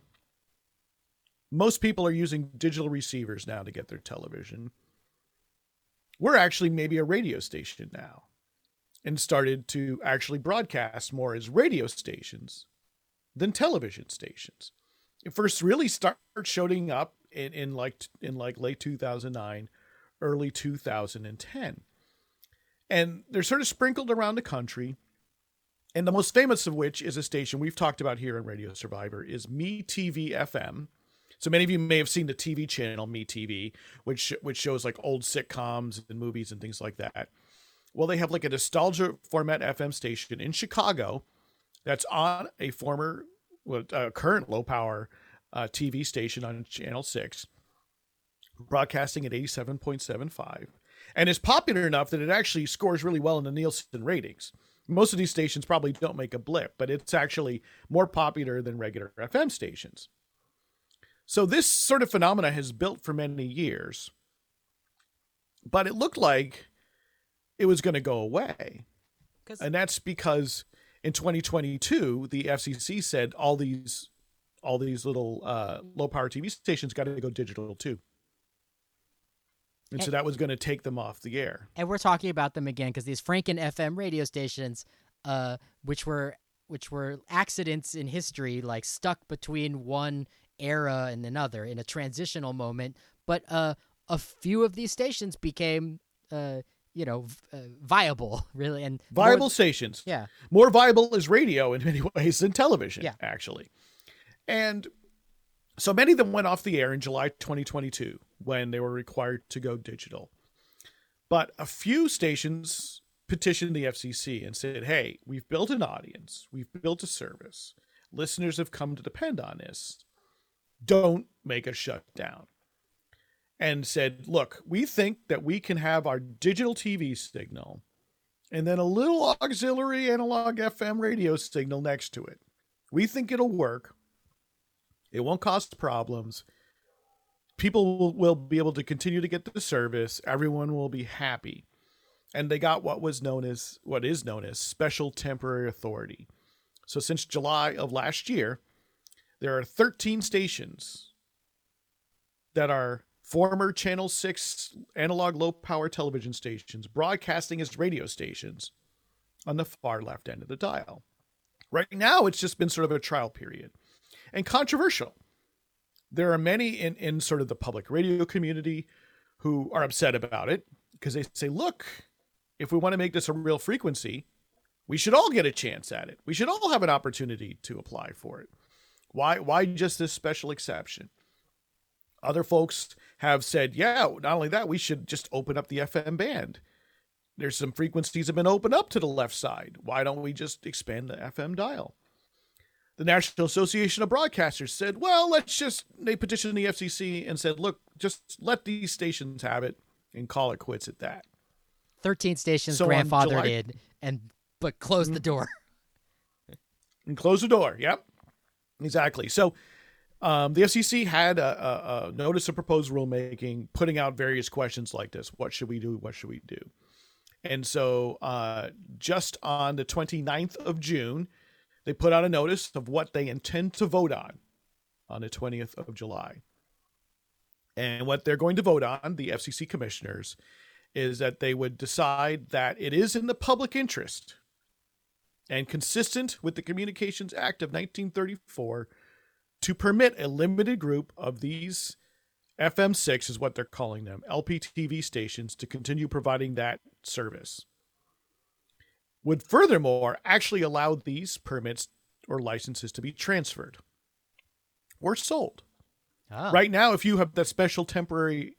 Most people are using digital receivers now to get their television. We're actually maybe a radio station now, and started to actually broadcast more as radio stations than television stations. It first really started showing up in late 2009, early 2010. And they're sort of sprinkled around the country. And the most famous of which is a station we've talked about here on Radio Survivor is MeTV FM. So many of you may have seen the TV channel MeTV, which shows like old sitcoms and movies and things like that. Well, they have like a nostalgia format FM station in Chicago that's on a current low power TV station on channel 6, broadcasting at 87.75, and is popular enough that it actually scores really well in the Nielsen ratings. Most of these stations probably don't make a blip, but it's actually more popular than regular FM stations. So this sort of phenomena has built for many years, but it looked like it was going to go away. And that's because in 2022, the FCC said all these little low power TV stations got to go digital too. And so that was going to take them off the air. And we're talking about them again because these Franken FM radio stations, which were accidents in history, like stuck between one era and another in a transitional moment. But a few of these stations became, viable, really, and viable stations. Yeah, more viable as radio in many ways than television. Yeah, actually, and. So many of them went off the air in July 2022 when they were required to go digital. But a few stations petitioned the FCC and said, hey, we've built an audience. We've built a service. Listeners have come to depend on this. Don't make us shut down. and said, look, we think that we can have our digital TV signal and then a little auxiliary analog FM radio signal next to it. We think it'll work. It won't cause problems. People will be able to continue to get the service. Everyone will be happy. And they got what is known as special temporary authority. So since July of last year, there are 13 stations that are former Channel 6 analog low power television stations broadcasting as radio stations on the far left end of the dial. Right now, it's just been sort of a trial period and controversial. There are many in sort of the public radio community who are upset about it because they say, look, if we want to make this a real frequency, we should all get a chance at it. We should all have an opportunity to apply for it. Why just this special exception? Other folks have said, yeah, not only that, we should just open up the FM band. There's some frequencies that have been opened up to the left side. Why don't we just expand the FM dial? The National Association of Broadcasters said, well, they petitioned the FCC and said, look, just let these stations have it and call it quits at that. 13 stations So grandfathered in, but closed the door. And close the door. Yep, exactly. So the FCC had a notice of proposed rulemaking, putting out various questions like this. What should we do? What should we do? And so just on the 29th of June, they put out a notice of what they intend to vote on the 20th of July. And what they're going to vote on, the FCC commissioners, is that they would decide that it is in the public interest and consistent with the Communications Act of 1934 to permit a limited group of these FM6 is what they're calling them, LPTV stations, to continue providing that service. Would furthermore actually allow these permits or licenses to be transferred or sold. Ah. Right now, if you have that special temporary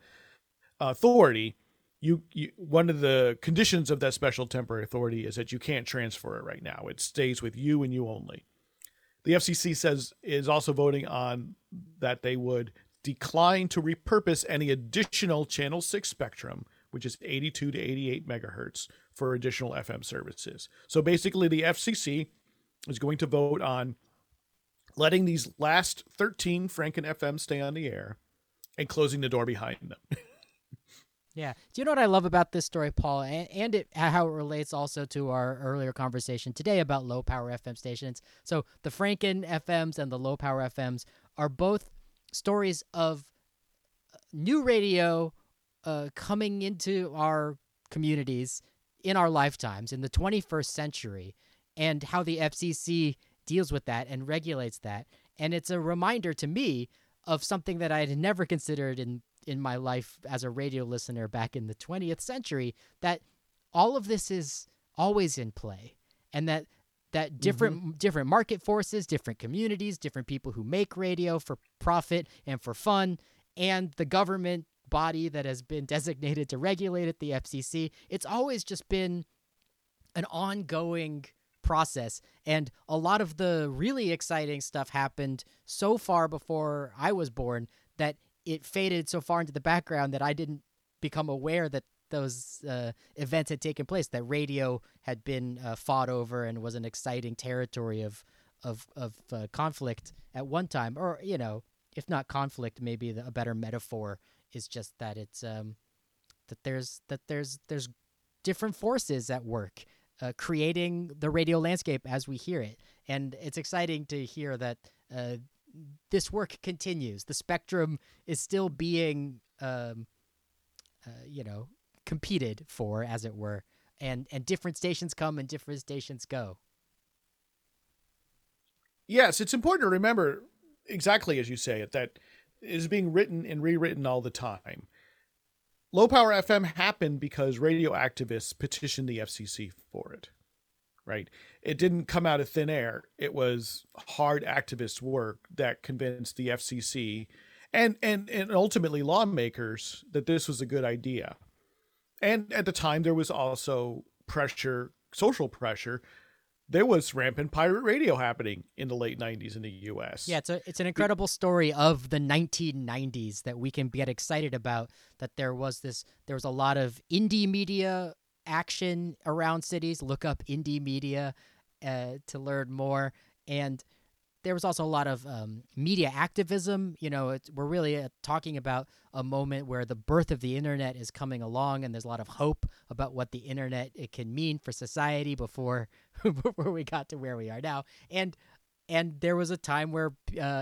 authority, you one of the conditions of that special temporary authority is that you can't transfer it right now. It stays with you and you only. The FCC is also voting on that they would decline to repurpose any additional Channel 6 spectrum, which is 82 to 88 megahertz, for additional FM services. So basically, the FCC is going to vote on letting these last 13 Franken FM stay on the air and closing the door behind them. Yeah. Do you know what I love about this story, Paul, and how it relates also to our earlier conversation today about low power FM stations? So the Franken FMs and the low power FMs are both stories of new radio coming into our communities in our lifetimes in the 21st century, and how the FCC deals with that and regulates that. And it's a reminder to me of something that I had never considered in my life as a radio listener back in the 20th century, that all of this is always in play, and that different market forces, different communities, different people who make radio for profit and for fun, and the government body that has been designated to regulate it, the FCC, it's always just been an ongoing process. And a lot of the really exciting stuff happened so far before I was born that it faded so far into the background that I didn't become aware that those events had taken place, that radio had been fought over and was an exciting territory of conflict at one time. Or, you know, if not conflict, maybe a better metaphor is just that it's that there's different forces at work creating the radio landscape as we hear it. And it's exciting to hear that this work continues. The spectrum is still being, competed for, as it were, and different stations come and different stations go. Yes, it's important to remember, exactly as you say it, that it is being written and rewritten all the time. Low power FM happened because radio activists petitioned the FCC for it, right? It didn't come out of thin air. It was hard activist work that convinced the FCC and ultimately lawmakers that this was a good idea. And at the time, there was also pressure, social pressure, there was rampant pirate radio happening in the late 90s in the US. Yeah, it's an incredible story of the 1990s that we can get excited about, that there was a lot of indie media action around cities. Look up indie media to learn more. And there was also a lot of media activism. We're really talking about a moment where the birth of the internet is coming along, and there's a lot of hope about what the internet it can mean for society before we got to where we are now. And there was a time where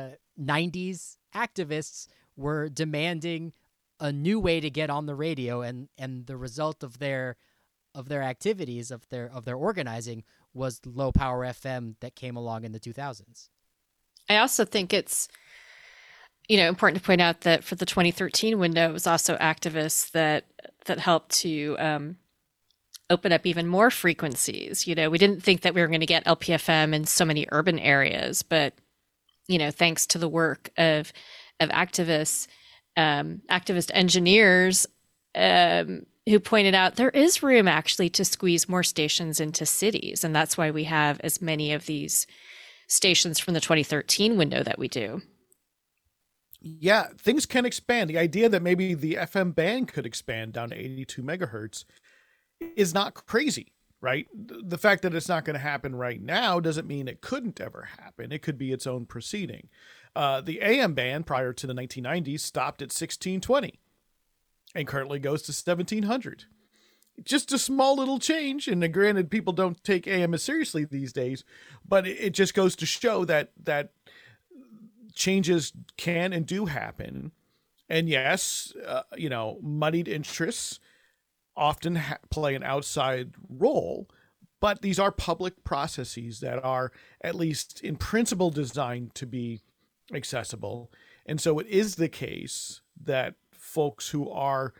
90s activists were demanding a new way to get on the radio, and the result of their activities, of their organizing, was low power FM that came along in the 2000s. I also think it's, important to point out that for the 2013 window, it was also activists that helped to open up even more frequencies. We didn't think that we were going to get LPFM in so many urban areas, but thanks to the work of activists, activist engineers who pointed out there is room actually to squeeze more stations into cities, and that's why we have as many of these stations from the 2013 window that we do. Yeah, things can expand. The idea that maybe the FM band could expand down to 82 megahertz is not crazy, right? The fact that it's not going to happen right now doesn't mean it couldn't ever happen. It could be its own proceeding. The AM band prior to the 1990s stopped at 1620 and currently goes to 1700. Just a small little change, and granted, people don't take AM as seriously these days, but it just goes to show that changes can and do happen. And yes, muddied interests often play an outside role, but these are public processes that are, at least in principle, designed to be accessible. And so it is the case that folks who are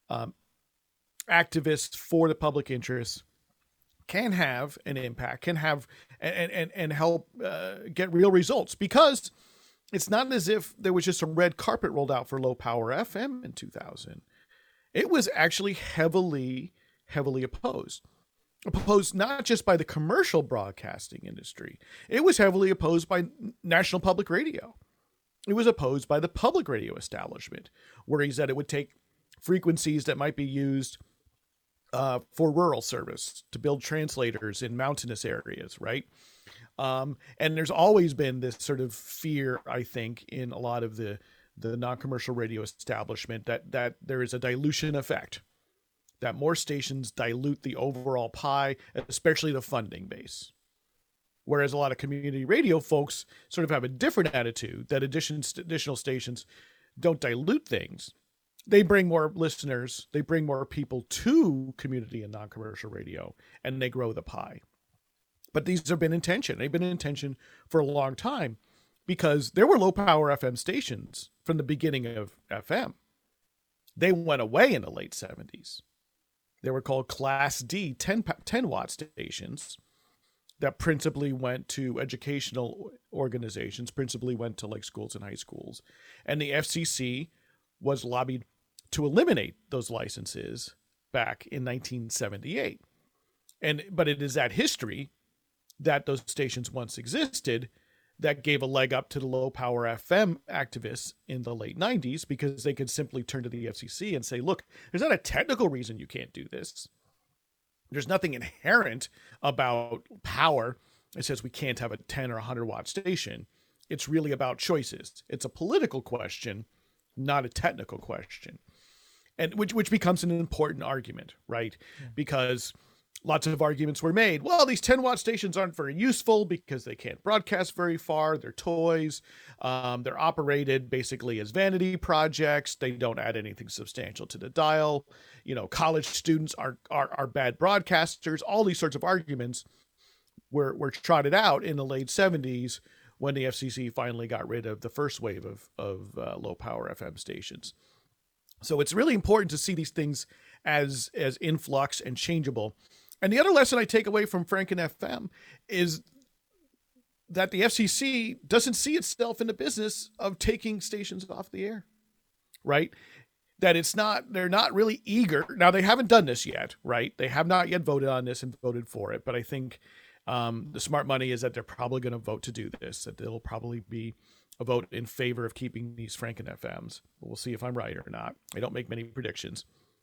activists for the public interest can have an impact, can have and help get real results, because it's not as if there was just a red carpet rolled out for low power FM in 2000. It was actually heavily opposed not just by the commercial broadcasting industry. It was heavily opposed by National Public Radio. It was opposed by the public radio establishment, worries that it would take frequencies that might be used for rural service to build translators in mountainous areas, right? And there's always been this sort of fear, I think, in a lot of the non-commercial radio establishment that there is a dilution effect, that more stations dilute the overall pie, especially the funding base. Whereas a lot of community radio folks sort of have a different attitude, that additional stations don't dilute things. They bring more listeners, they bring more people to community and non-commercial radio, and they grow the pie. But these have been in tension. They've been in tension for a long time, because there were low power FM stations from the beginning of FM. They went away in the late 70s. They were called Class D 10 watt stations that principally went to educational organizations, principally went to like schools and high schools. And the FCC was lobbied to eliminate those licenses back in 1978. But it is that history, that those stations once existed, that gave a leg up to the low power FM activists in the late 90s, because they could simply turn to the FCC and say, look, there's not a technical reason you can't do this. There's nothing inherent about power that says we can't have a 10 or 100 watt station. It's really about choices. It's a political question, not a technical question. And which becomes an important argument, right? Yeah. Because lots of arguments were made. Well, these 10 watt stations aren't very useful because they can't broadcast very far. They're toys. They're operated basically as vanity projects. They don't add anything substantial to the dial. College students are bad broadcasters. All these sorts of arguments were trotted out in the late 70s when the FCC finally got rid of the first wave of low power FM stations. So it's really important to see these things as influx and changeable. And the other lesson I take away from Franken FM is that the FCC doesn't see itself in the business of taking stations off the air, right? That they're not really eager. Now, they haven't done this yet, right? They have not yet voted on this and voted for it. But I think The smart money is that they're probably going to vote to do this, that there'll probably be a vote in favor of keeping these Franken FMs. We'll see if I'm right or not. I don't make many predictions.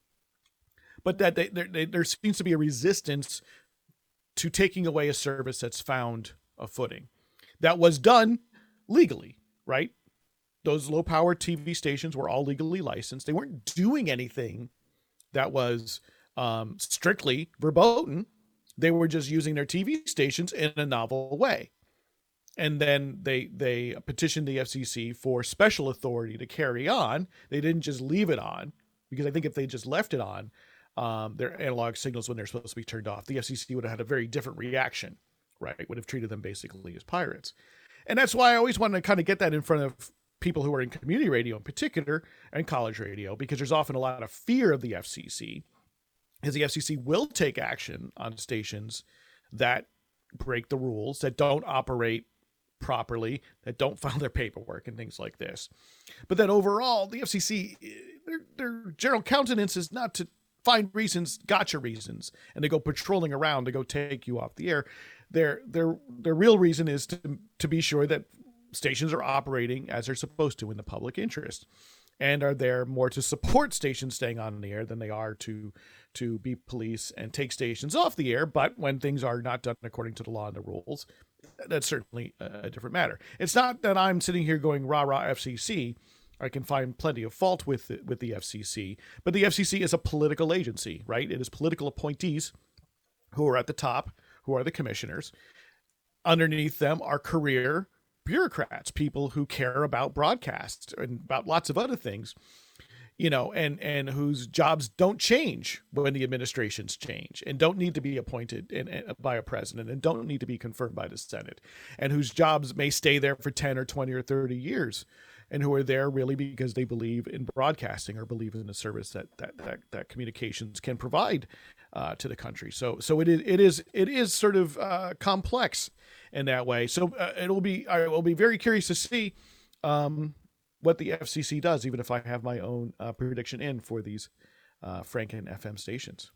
But that there seems to be a resistance to taking away a service that's found a footing. That was done legally, right? Those low-power TV stations were all legally licensed. They weren't doing anything that was strictly verboten. They were just using their TV stations in a novel way. And then they petitioned the FCC for special authority to carry on. They didn't just leave it on, because I think if they just left it on, their analog signals when they're supposed to be turned off, the FCC would have had a very different reaction, right? It would have treated them basically as pirates. And that's why I always wanted to kind of get that in front of people who are in community radio in particular and college radio, because there's often a lot of fear of the FCC, because the FCC will take action on stations that break the rules, that don't operate properly, that don't file their paperwork and things like this. But then overall, the FCC, their general countenance is not to find reasons, gotcha reasons, and to go patrolling around to go take you off the air. Their real reason is to be sure that stations are operating as they're supposed to in the public interest, and are there more to support stations staying on the air than they are to be police and take stations off the air. But when things are not done according to the law and the rules, that's certainly a different matter. It's not that I'm sitting here going rah rah FCC. I can find plenty of fault with the FCC, but the FCC is a political agency, right? It is political appointees who are at the top, who are the commissioners. Underneath them are career bureaucrats, people who care about broadcasts and about lots of other things, and whose jobs don't change when the administrations change, and don't need to be appointed by a president, and don't need to be confirmed by the Senate, and whose jobs may stay there for 10 or 20 or 30 years, and who are there really because they believe in broadcasting or believe in the service that communications can provide to the country. So it is sort of complex in that way. So I will be very curious to see what the FCC does, even if I have my own prediction in for these Franken FM stations.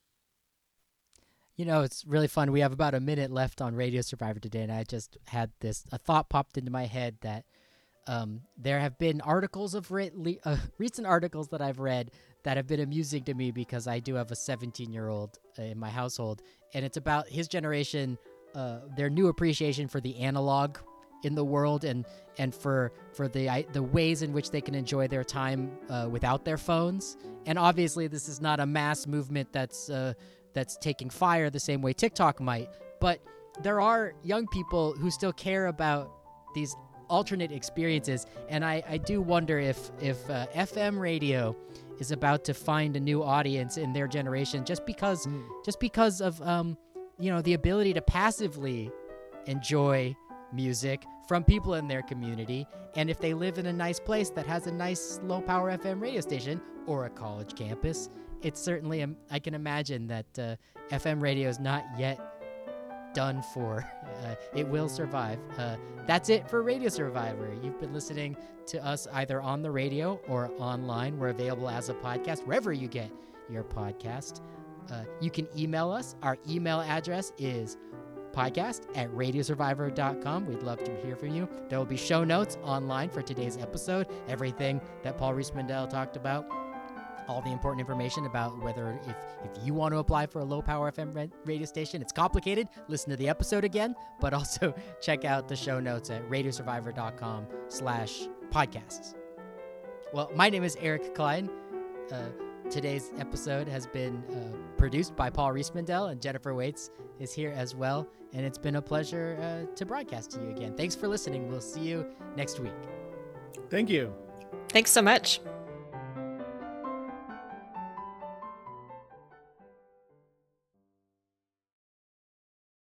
It's really fun. We have about a minute left on Radio Survivor today, and I just had a thought popped into my head that there have been articles of recent articles that I've read that have been amusing to me, because I do have a 17-year-old in my household, and it's about his generation, their new appreciation for the analog in the world, and for the ways in which they can enjoy their time without their phones. And obviously, this is not a mass movement that's taking fire the same way TikTok might, but there are young people who still care about these alternate experiences, and I do wonder if FM radio is about to find a new audience in their generation, just because of the ability to passively enjoy music from people in their community. And if they live in a nice place that has a nice low power FM radio station or a college campus, it's certainly I can imagine that FM radio is not yet done for. It will survive. That's it for Radio Survivor. You've been listening to us either on the radio or online. We're available as a podcast wherever you get your podcast. You can email us. Our email address is podcast@radiosurvivor.com. We'd love to hear from you. There will be show notes online for today's episode, everything that Paul Rees-Mandel talked about, all the important information about whether if you want to apply for a low-power FM radio station. It's complicated. Listen to the episode again, but also check out the show notes at radiosurvivor.com/podcasts. Well, my name is Eric Klein. Today's episode has been produced by Paul Rees-Mandel, and Jennifer Waits is here as well. And it's been a pleasure to broadcast to you again. Thanks for listening. We'll see you next week. Thank you. Thanks so much.